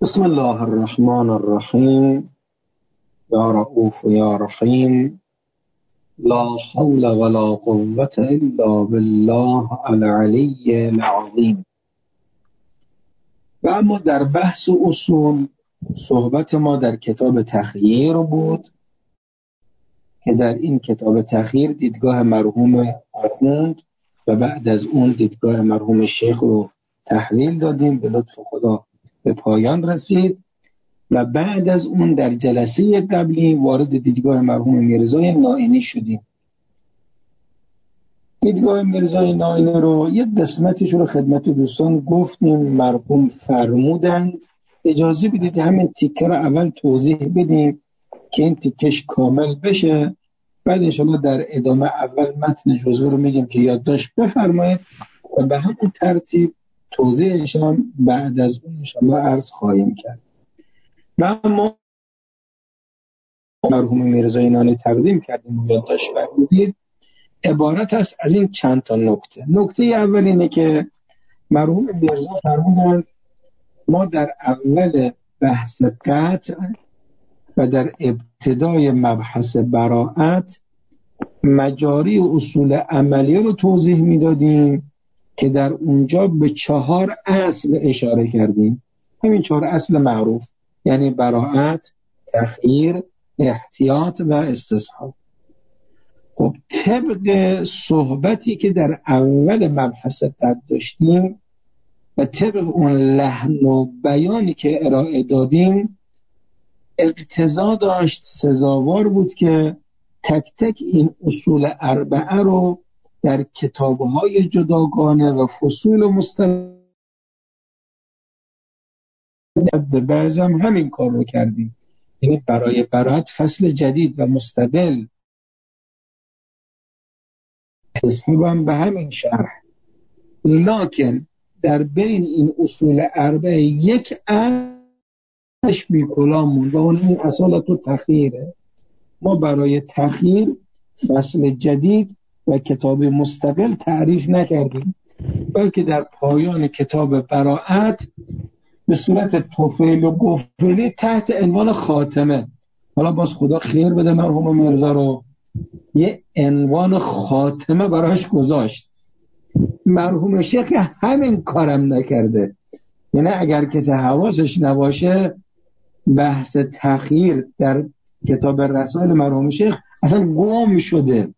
بسم الله الرحمن الرحیم. یا رؤوف یا رحیم. لا حول ولا قوة الا بالله العلی العظیم. و اما در بحث اصول صحبت ما در کتاب تخییر بود که در این کتاب تخییر دیدگاه مرحوم آخوند و بعد از اون دیدگاه مرحوم شیخ رو تحلیل دادیم، به لطف خدا به پایان رسید و بعد از اون در جلسه قبلی وارد دیدگاه مرحوم میرزای نائینی شدیم. دیدگاه میرزای نائینی رو یک قسمتش رو خدمت دوستان گفتیم، مرحوم فرمودند اجازه بدید همین تیکه رو اول توضیح بدیم که این تیکش کامل بشه، بعد انشاءالله در ادامه اول متن جزوه رو میگیم که یادداشت بفرمایید و به همین ترتیب توضیحش هم بعد از اون انشاءالله عرض خواهیم کرد. و ما مرحوم میرزای نائینی تقدیم کردیم و یادداشت فرمودید عبارت است از این چند تا نکته. نکته اول اینه که مرحوم میرزا فرمودند ما در اول بحث قطع و در ابتدای مبحث براءت مجاری و اصول عملیه رو توضیح میدادیم که در اونجا به 4 اصل اشاره کردیم. همین 4 اصل معروف، یعنی براءت، تخییر، احتیاط و استصحاب. خب طبق صحبتی که در اول مبحث قد داشتیم و طبق اون لحن و بیانی که ارائه دادیم اقتضا داشت، سزاوار بود که تک تک این اصول اربعه رو در کتاب‌های جداگانه و فصول مستقل به بعضم همین کار رو کردیم، یعنی برای براءت فصل جدید و مستقل، حسابم به همین شرح. لکن در بین این اصول اربعه یک اصلش بی‌کلام موند و اون این اصالت و تخییره. ما برای تخییر فصل جدید و کتاب مستقل تعریف نکردیم، بلکه در پایان کتاب براءت به صورت طفیل و گفیلی تحت عنوان خاتمه، حالا باز خدا خیر بده مرحوم میرزا رو، یه عنوان خاتمه براش گذاشت. مرحوم شیخ همین کارم نکرده، یعنی اگر کسی حواسش نباشه بحث تخییر در کتاب رسائل مرحوم شیخ اصلا گم شده.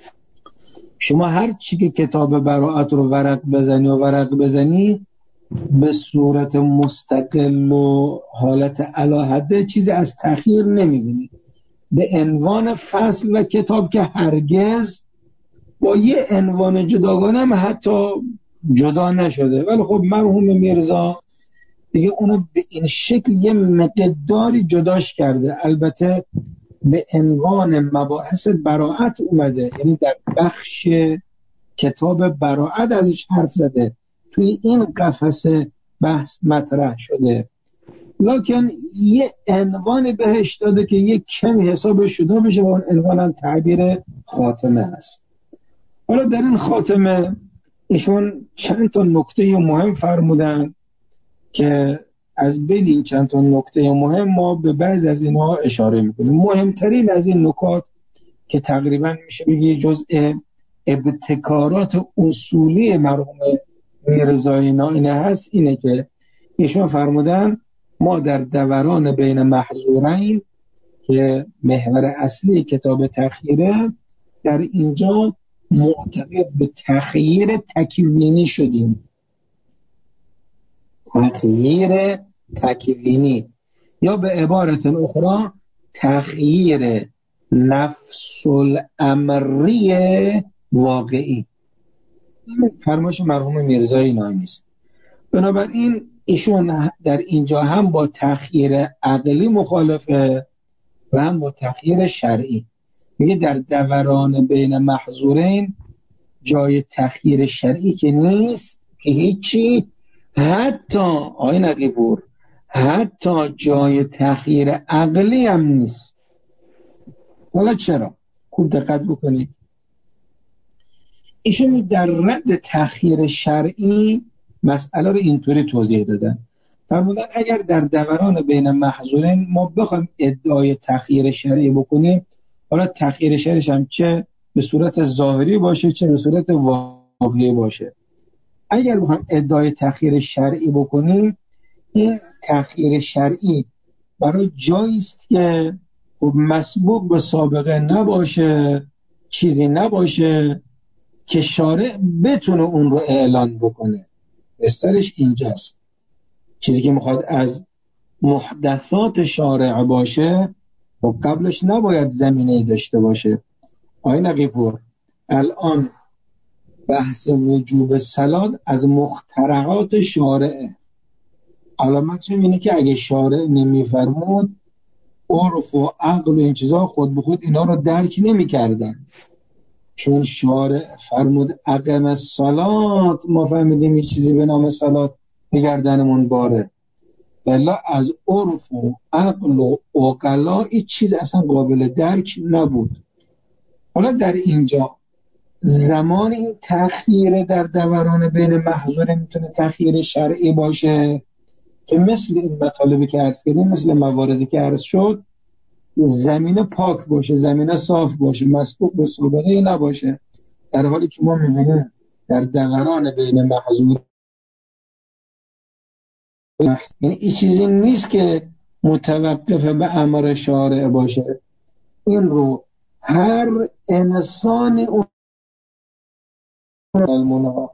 شما هر چی که کتاب براءت رو ورق بزنی به صورت مستقل و حالت علاحده چیزی از تخییر نمیبینی، به عنوان فصل و کتاب که هرگز با یه عنوان جداگانه هم حتی جدا نشده. ولی خب مرحوم میرزا دیگه اونو به این شکل یه مقداری جداش کرده، البته به عنوان مباحث براءت اومده، یعنی در بخش کتاب براءت ازش حرف زده، توی این قفسه بحث مطرح شده، لکن یه عنوان بهش داده که یه کمی حسابش شده بشه و اون عنوان هم تعبیر خاتمه هست. حالا در این خاتمه ایشون چند تا نکته مهم فرمودن که از بین این چند تا نکته مهم ما به بعض از اینها اشاره میکنیم. مهمترین از این نکات که تقریبا میشه بگی جزء ابتکارات اصولی مرحوم میرزای نائینی هست اینه که ایشون فرمودن ما در دوران بین محظورین که محور اصلی کتاب تخییره، در اینجا معتقد به تخییر تکوینی شدیم. تخییر تکوینی یا به عبارت اخرى تخییر نفس الامری واقعی، فرمایش مرحوم میرزای نائینی است. بنابراین ایشون در اینجا هم با تخییر عقلی مخالفه و هم با تخییر شرعی. میگه در دوران بین محظورین جای تخییر شرعی که نیست که هیچی، حتی آقای نقیبور حتی جای تخییر عقلی هم نیست. حالا چرا؟ خوب دقت بکنید. ایشون در رد تخییر شرعی مسئله رو اینطوری توضیح دادن. فرمودن اگر در دوران بین محظورین ما بخوایم ادعای تخییر شرعی بکنیم، حالا تخییر شرعیش هم چه به صورت ظاهری باشه چه به صورت واقعی باشه، اگر بخوایم ادعای تخییر شرعی بکنیم، این تخییر شرعی برای جایی است که مسبوق به سابقه نباشه، چیزی نباشه که شارع بتونه اون رو اعلان بکنه. بسترش اینجاست. چیزی که میخواد از محدثات شارع باشه و قبلش نباید زمینه داشته باشه. آقای نقی‌پور، الان بحث وجوب صلات از مخترعات شارعه. علامتش اینه که اگه شارع نمیفرمود، عرف و عقل و این چیزا خود به خود اینا رو درک نمی‌کردن. چون شارع فرمود اقم الصلات، ما فهمیدیم این چیزی به نام صلات به گردنمون باره. بلا از عرف و عقل و عقلا این چیز اصلا قابل درک نبود. حالا در اینجا زمان این تأخیر در دوران بین محظور میتونه تأخیر شرعی باشه که مثل این مطالبی که عرض کردیم، مثل مواردی که عرض شد، زمین پاک باشه، زمین صاف باشه، مسبوق به سابقه نباشه. در حالی که ما میبینیم در دوران بین محظور، یعنی این چیزی نیست که متوقف به امر شارع باشه. این رو هر انسانی اون ها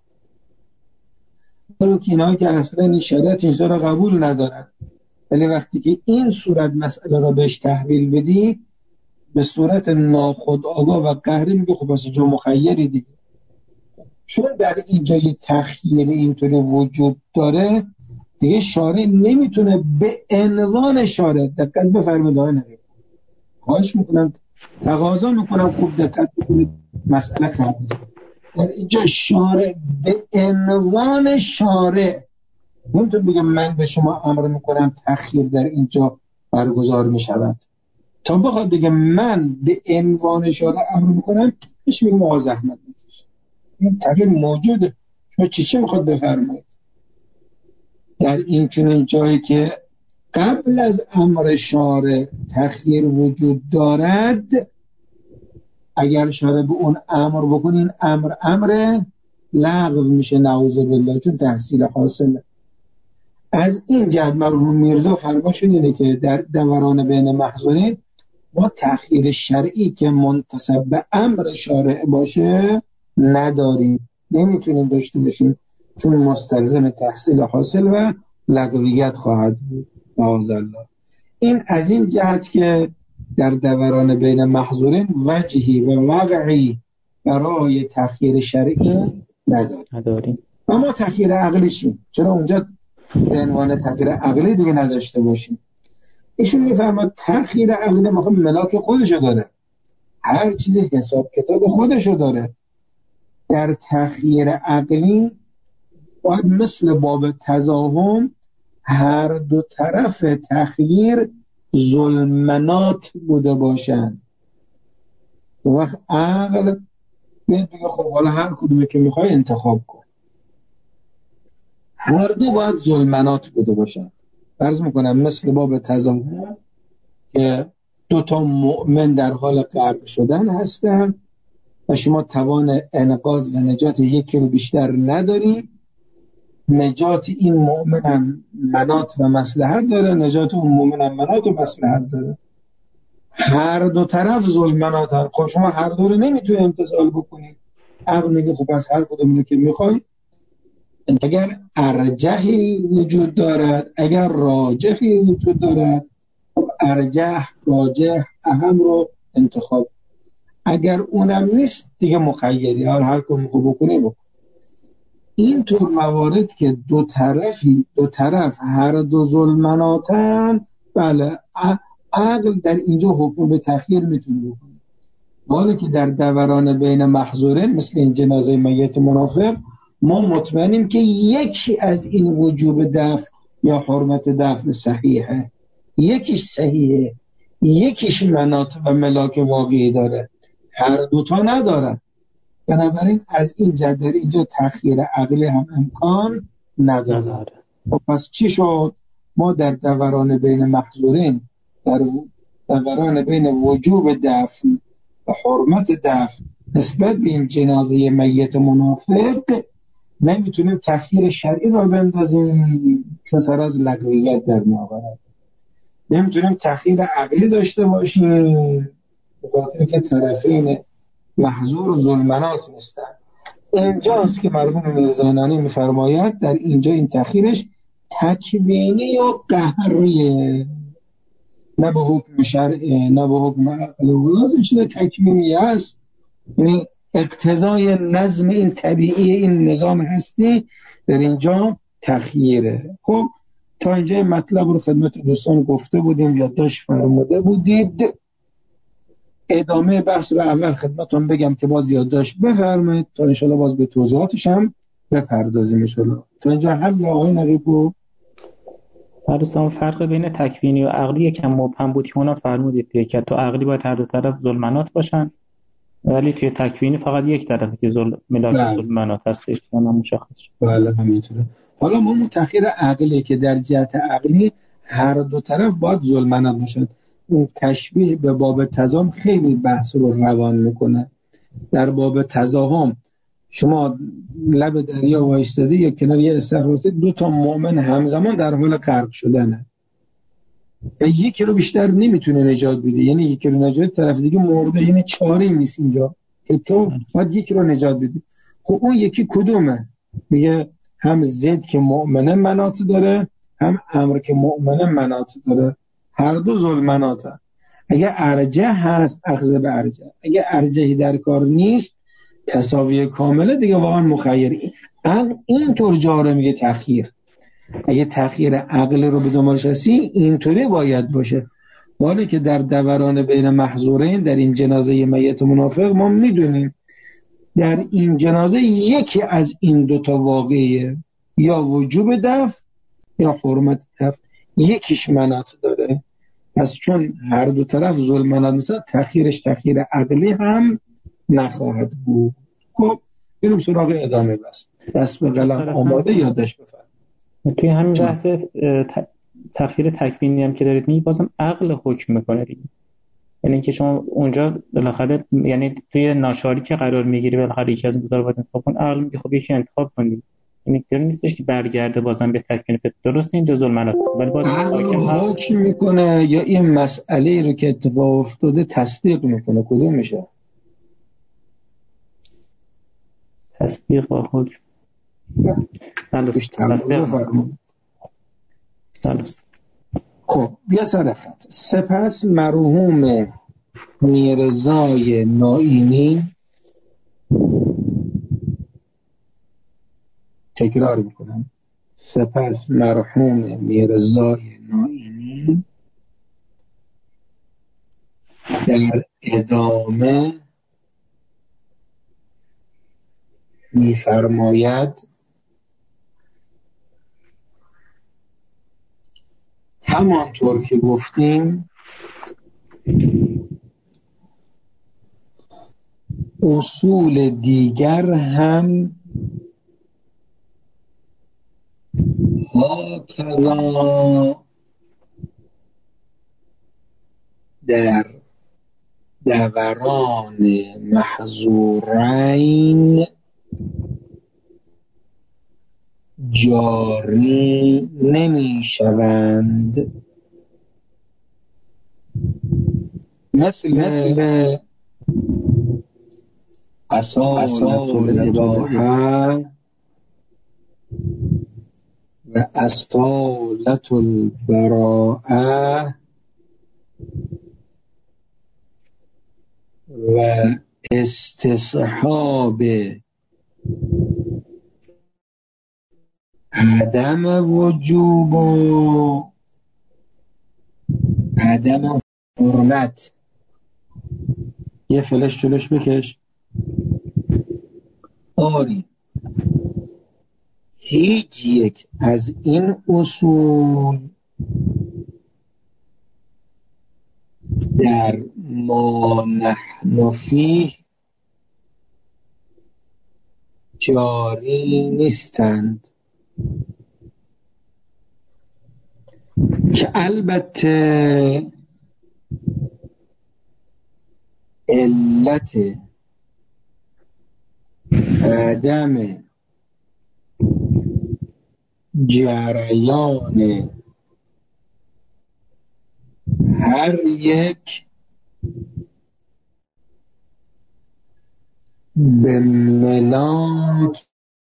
اینا که اصلا این شریعت این رو قبول ندارن، ولی وقتی که این صورت مسئله را بهش تحویل بدی به صورت ناخودآگاه و قهری میگه خب بس جو مخیری دیگه. چون در اینجا یه تخییر اینطوری وجود داره، دیگه شارع نمیتونه به عنوان شارع، دقت بفرمایید آقای نقیب، خواهش میکنم تقاضا میکنم خوب دقت بکنید، مسئله خیلی در اینجا شارع به عنوان شارع نمیتونه بگه من به شما امر میکنم تخییر در اینجا برگزار میشود. تا بخواد بگه من به عنوان شارع امر میکنم، پیش میگم آقا زحمت میکش. این تغییر موجوده. شما چی میخواد بفرمایید؟ در این چنین جایی که قبل از امر شارع تخییر وجود دارد، اگر شارع به اون امر بکنین امر لغو میشه، نعوذ بالله، چون تحصیل حاصله. از این جهت مرحوم میرزا فرماشون اینه که در دوران بین محظورین ما تخییر شرعی که منتسب به امر شارع باشه نداریم، نمیتونیم داشته باشیم، چون مستلزم تحصیل حاصل و لغویت خواهد بود. معاذالله. این از این جهت که در دوران بین محظورین وجهی و وقعی برای تخییر شرعی نداریم. و ما تخییر عقلی چیم؟ چرا اونجا به عنوان تخییر عقلی دیگه نداشته باشیم؟ ایشون میفرماد تخییر عقلی ملاک خودشو داره، هر چیزی حساب کتاب خودشو داره. در تخییر عقلی باید مثل باب تزاحم هر دو طرف تخییر ظلمنات بوده باشن. وقت عقل بگه خب حالا هر کدومی که میخوای انتخاب کن. هر دو باید ظلمنات بوده باشن. فرض میکنم مثل باب تزاحم که دوتا مؤمن در حال غرق شدن هستن و شما توان انقاذ و نجات یکی رو بیشتر نداری، نجات این مؤمن هم منات و مصلحت داره، نجات اون مؤمن هم منات و مصلحت داره. هر دو طرف ظلمنات هست. خب شما هر دو رو نمیتونی امتثال بکنی. عقل میگه خب از هر کدوم رو که میخوای، اگر ارجحی وجود دارد، اگر راجحی وجود دارد، خب ارجح، راجح، اهم رو انتخاب. اگر اونم نیست دیگه مخیری، هر کدوم رو بکنی بکن. این طور موارد که دو طرف هر دو ظلمناتن، بله عقل در اینجا حکم به تخییر میتونه بکنه. حالا که در دوران بین محظورین مثل این جنازه میت منافق، ما مطمئنیم که یکی از این وجوب دفن یا حرمت دفن صحیحه، یکیش صحیحه، یکیش منات و ملاک واقعی داره، هر دوتا ندارن. بنابراین از این جدر اینجا تخییر عقلی هم امکان نداره. پس چی شد؟ ما در دوران بین محظورین، در دوران بین وجوب دفن و حرمت دفن نسبت به این جنازه میت منافق نمیتونیم تأخیر شرعی را بندازیم چون سر از لغویت در میآورد. نمیتونیم تأخیر عقلی داشته باشیم به خاطر که طرفین محظور ظلمناس نیستن. اینجاست که مرحوم میرزانانی میفرماید در اینجا این تأخیرش تکوینی و قهریه، نه به حکم شرعه نه به حکم عقل و لازم شده تکوینی است، یعنی اقتضای نظم این طبیعی این نظام هستی در اینجا تخییره. خب تا اینجا مطلب رو خدمت دوستان گفته بودیم، یادداشت فرموده بودید. ادامه بحث رو اول خدمتتون بگم که باز یادداشت بفرمایید تا انشالله باز به توضیحاتش هم بپردازیم انشالله. تا اینجا هم یا آقای نقیبو دوستان فرق بین تکوینی و عقلی یکم مبهم بود که اونا فرمودید که تو عقلی باید هر دو طرف ظلمنات باشن، ولی توی تکوینی فقط یک طرفی که ملاک ظلمنات هستش که مشخص شد. بله همینطوره. حالا ما تأخیر عقلی که در جهت عقلی هر دو طرف باید ظلمنات باشن. اون تشبیه به باب تزاهم خیلی بحث رو روان میکنه. در باب تزاهم شما لب دریا وایستادی یا کنار یه استخر دو تا مؤمن همزمان در حال غرق شدنه، یکی رو بیشتر نمیتونه نجات بده، یعنی یکی رو نجات طرف دیگه مرده، یعنی چاره نیست اینجا که تو باید یکی رو نجات بدی. خب اون یکی کدومه؟ میگه هم زید که مؤمنه مناط داره، هم امر که مؤمنه مناط داره، هر دو ظلمناته. اگه ارجح هست اخذ به ارجح، اگه ارجحی در کار نیست تساوی کامله دیگه واقعا مخیر. این طور جاره میگه تأخیر. اگه تأخیر عقل رو به دنبالش هستی اینطوری باید باشه. ولی که در دوران بین محظورین در این جنازه میت منافق ما میدونیم در این جنازه یکی از این دوتا واقعیه، یا وجوب دفن یا حرمت دفن، یکیش مناط داره. پس چون هر دو طرف ظلمنات نیست تأخیرش تأخیر عقلی هم نخواهد بود. خب بریم سراغ ادامه بس. دست به قلم آماده یادداشت بفرمایید. توی همین بحث تأخیر تکوینی هم که دارید بازم عقل حکم میکنه دیگه. یعنی اینکه شما اونجا بالاخره یعنی توی ناچاری که قرار میگیری بالاخره یکی از این دو تا رو باید انتخاب کن، عقل میگه خب یکی انتخاب کنی. یعنی اینطوری نیستش که برگرده بازم به تکوین فطر. درسته اینجا ظلمنات است ولی بازم حکم میکنه یا این مسئله رو که اتفاق افتاده تصدیق میکنه؟ کدوم میشه؟ تصدیق و حکم. خب بیا سر خط. سپس مرحوم میرزای نائینی، تکرار میکنم، سپس مرحوم میرزای نائینی در ادامه میفرماید همانطور که گفتیم اصول دیگر هم هاکذا در دوران محظورین جاری نمی شوند، مثل اصالت الاباحه و اصالت البراءه و استصحاب عدم وجوب و عدم حرمت. یه فلش جلوش بکش. آری هیچ یک از این اصول در ما نحن فیه جاری نیستند. که البته علت عدم جریان هر یک به ملاک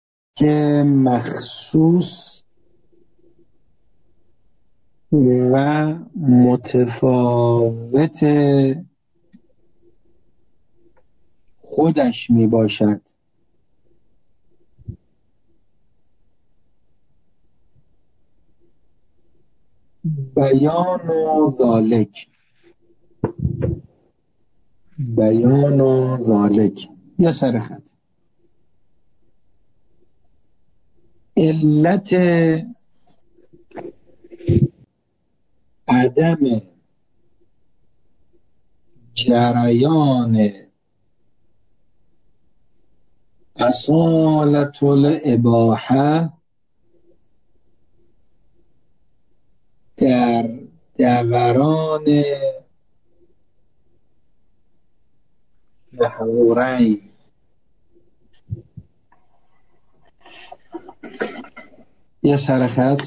مخصوص و متفاوت خودش می باشد. بیان و ذالک یا سرخط علت عدم جریان اصالة الاباحه در دوران محظورین. یه سرخط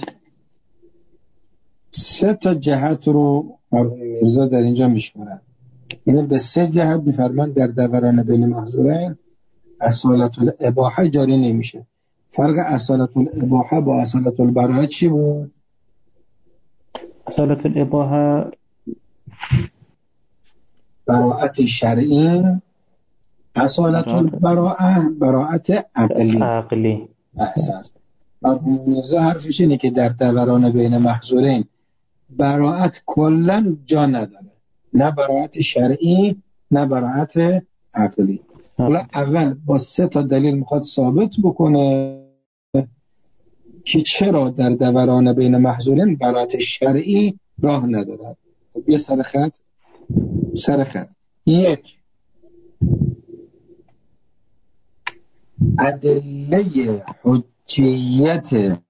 3 جهت رو مرحوم میرزا در اینجا میشمارن، یعنی به 3 جهت میفرمان در دوران بین محظورین اصالة الاباحه جاری نمیشه. فرق اصالة الاباحه با اصالة البراءه چی بود؟ اصالة الاباحه براءت شرعی، اصالة البراءه براءت عقلی. احسن. مرحوم میرزا حرفش اینه که در دوران بین محظورین براءت کلا جا نداره، نه براءت شرعی نه براءت عقلی. حالا اول با 3 دلیل میخواد ثابت بکنه که چرا در دوران بین محظورین براءت شرعی راه نداره. خب یه سرخط 1 ادله حجیت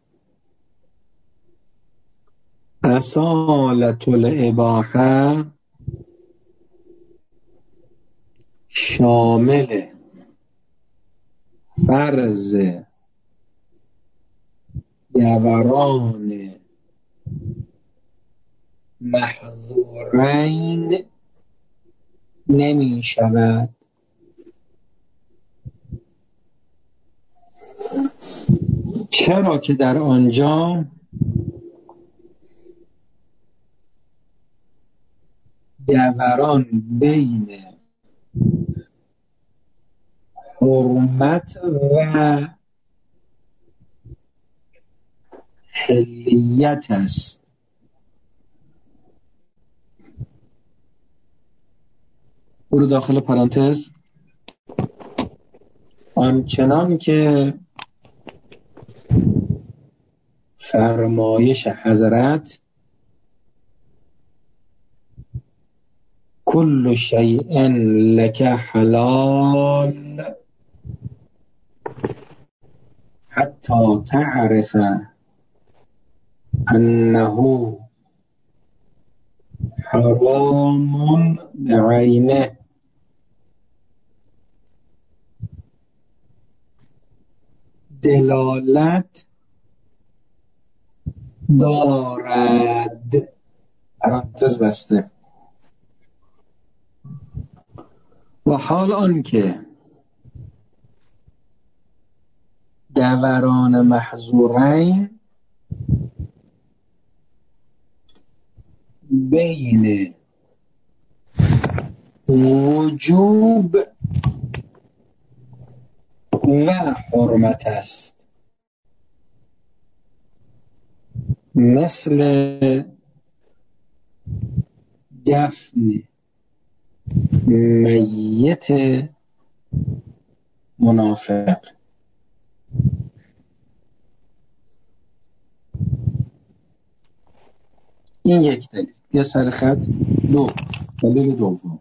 اصالة الاباحه شامل فرض دوران محظورین نمی شود. چرا که در آنجا دوران بین حرمت و حلیت است. برو داخل پرانتز آنچنان که فرمایش حضرت کل شیء لک حلال حتی تعرف انه حرام بعینه دلالت دارد. پرانتز بسته. و حال آنکه دوران محظورین بین وجوب و حرمت است، مثل دفن میت منافق. این یک دلیل. یه سرخط 2 دلیل دوم.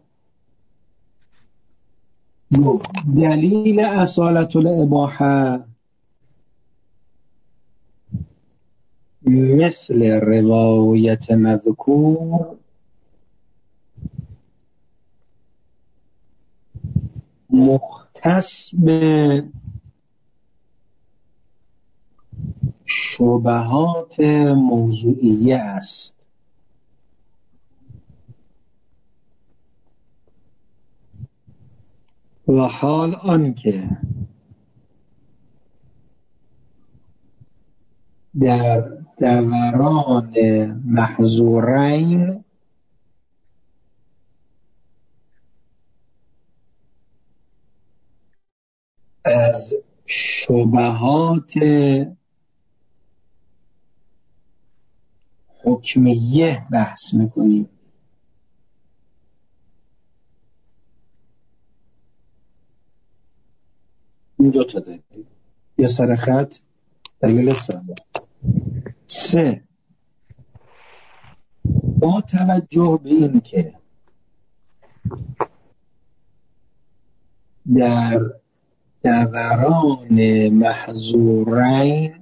دلیل اصالة الاباحه مثل روایت مذکور مختص به شبهات موضوعیه است و حال آنکه در دوران محظورین از شبهات حکمیه بحث میکنیم. این دو تا دلیل، یه سر خط دلیل سوم. 3. با توجه به این که در دوران محظورین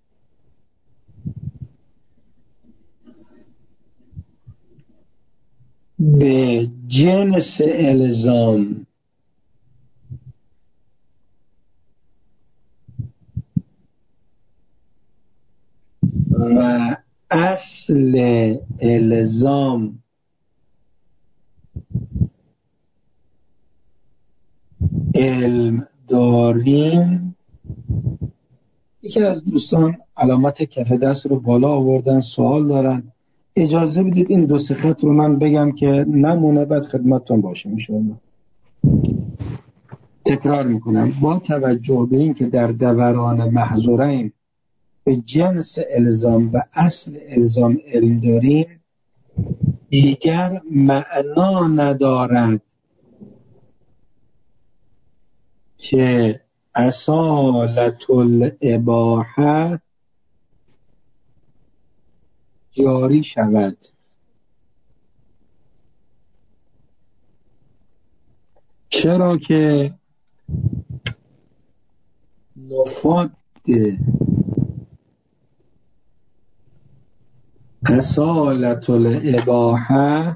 به جنس الزام و اصل الزام علم داریم. یکی از دوستان علامت کف دست رو بالا آوردن، سوال دارن. اجازه بدید این 2-3 خط رو من بگم که نمونه، بعد خدمتتون باشه میشه. تکرار میکنم. با توجه به این که در دوران محظورین به جنس الزام و اصل الزام علم داریم، دیگر معنا ندارد که اصالت الاباحه جاری شود. چرا که مفاد اصالت الاباحه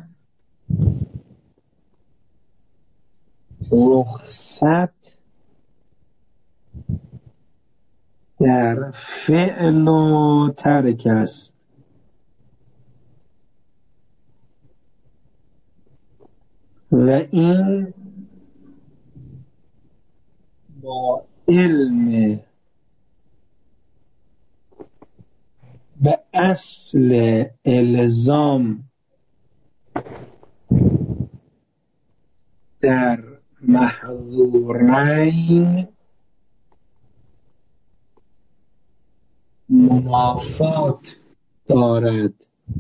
رخصت در فعل و ترک است و این با علم به اصل الزام در محظورین منافات دارد.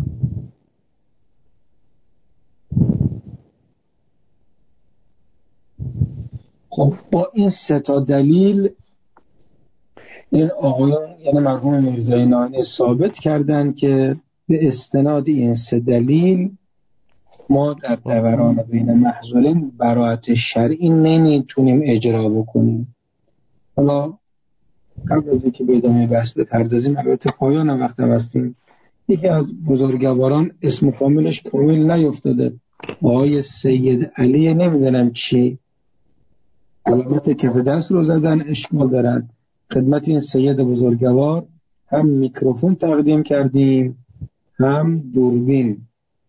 خب با این 3 دلیل این آقایان یعنی مرحوم میرزایی ناینی ثابت کردند که به استناد این 3 دلیل ما در دوران بین محظورین براءت شرعی نمیتونیم اجرا بکنیم. حالا قبل از اینکه به ادامه بحث بپردازیم، البته پایان وقت هم هستیم، یکی از بزرگواران اسم و فامیلش کامل نیفتاده، آقای سید علی نمیدونم چی، علامت کف دست رو زدن، اشکال دارن. خدمت این سید بزرگوار هم میکروفون تقدیم کردیم هم دوربین.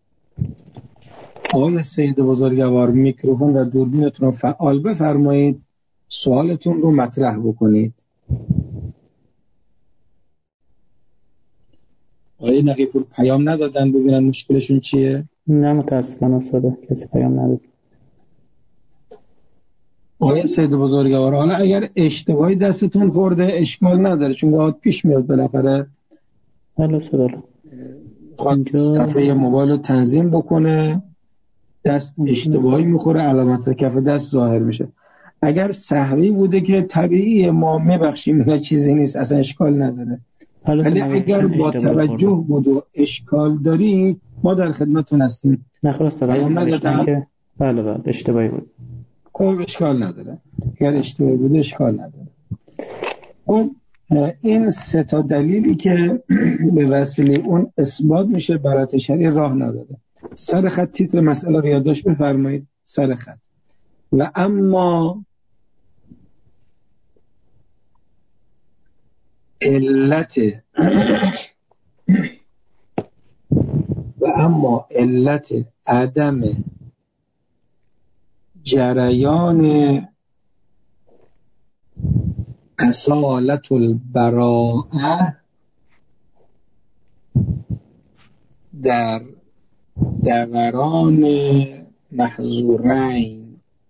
آقای سید بزرگوار میکروفون و دوربینتون رو فعال بفرمایید، سوالتون رو مطرح بکنید. آقای نقیپور پیام ندادن ببینن مشکلشون چیه؟ نه متاسفانه استاد کسی پیام نداد. آقای سید بزرگوار، حالا اگر اشتباهی دستتون خورده اشکال نداره، چون گاهی پیش میاد بالاخره. بله استاد. خواهد صفحه موبایل رو تنظیم بکنه، دست اشتباهی میخوره، علامت کف دست ظاهر میشه. اگر سهوی بوده که طبیعی ما میبخشیم، نه چیزی نیست، اصلا اشکال نداره. ولی اگر با توجه بود و اشکال داری ما در خدمتتون هستیم. نخواست پیام ندادم که بله اشتباهی بود. خب اشکال نداره، اگر اشتباهی بوده اشکال نداره. خب این 3 تا دلیلی که به وسیله اون اثبات میشه برات شرعی راه نداره. سر خط تیتر مسئله رو یادداشت بفرمایید، سر خط. و اما علت عدم جریان اصالت البراءه در دوران محظورین.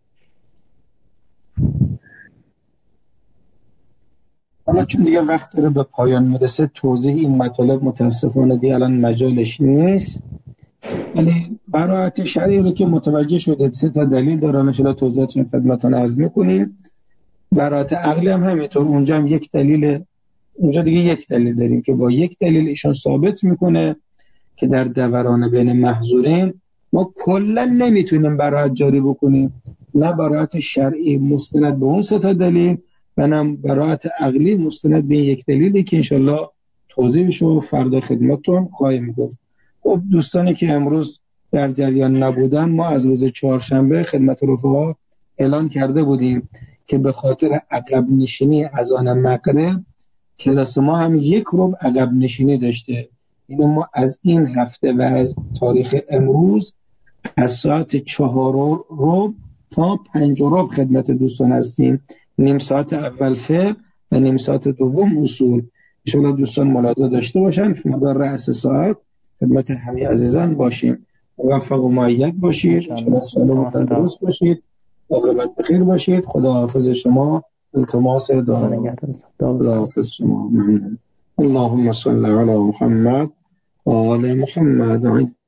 حالا چون دیگه وقت داره به پایان میرسه، توضیح این مطالب متاسفانه دیگه الان مجالش نیست، ولی براءت شرعی رو که متوجه شدید 3 تا دلیل داره، ان شاءالله توضیحاتش خدمتتون عرض میکنیم. براءت عقلی هم همینطور، اونجا هم یک دلیل، اونجا دیگه یک دلیل داریم که با یک دلیل ایشان ثابت میکنه که در دوران بین محظورین ما کلا نمیتونیم براءت جاری بکنیم، نه براءت شرعی مستند به اون 3 تا دلیل و نه براءت عقلی مستند به یک دلیلی که انشالله توضیحشو فردا خدمتتون خواهیم گفت. خب دوستانی که امروز در جریان نبودن، ما از روز چهارشنبه خدمت رفقا اعلان کرده بودیم که به خاطر عقب نشینی اذان مغرب کلاس ما هم 1 ربع عقب نشینی داشته. اینو ما از این هفته و از تاریخ امروز از ساعت 4:15 تا 5:15 خدمت دوستان هستیم. نیم ساعت اول فقه و نیم ساعت دوم اصول. انشاءالله دوستان ملاحظه داشته باشن. فردا رأس ساعت خدمت همه عزیزان باشیم. موفق و مؤید باشید. انشاءالله سالم و تندرست باشید. عاقبت بخیر باشید. خدا حافظ شما. التماس دعا. خدا حافظ شما. ممنون. اللهم صل علی محمد و آل محمد.